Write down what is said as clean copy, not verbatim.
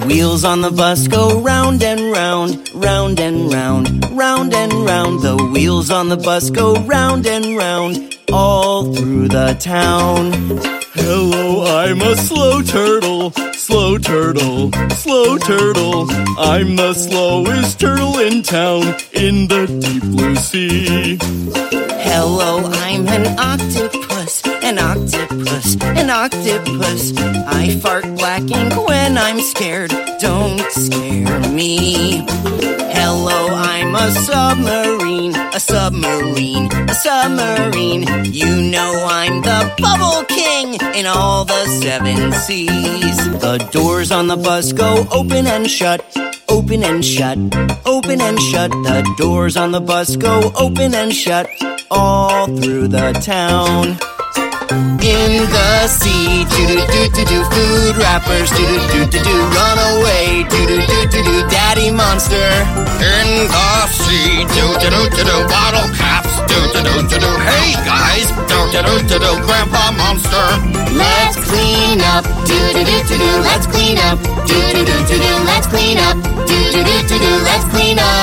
wheels on the bus go round and round, round and round, round and round. The wheels on the bus go round and round, all through the town. Hello, I'm a slow turtle, slow turtle, slow turtle. I'm the slowest turtle in town, in the deep blue sea. Hello, I'm an octopus, an octopus, an octopus. I fart black ink when I'm scared, don't scare me. Hello, I'm a submarine, a submarine, a submarine. You know I'm the bubble king in all the 7 seas. The doors on the bus go open and shut, open and shut, open and shut. The doors on the bus go open and shut, all through the town. In the sea, do-do-do-do-do, food wrappers, do-do-do-do-do, run away, do-do-do-do-do, daddy monster. In the sea, do-do-do-do-do, bottle caps, do-do-do-do-do, hey guys, do-do-do-do-do, grandpa monster. Let's clean up, do-do-do-do-do, let's clean up, do-do-do-do-do, let's clean up, do-do-do-do-do, let's clean up.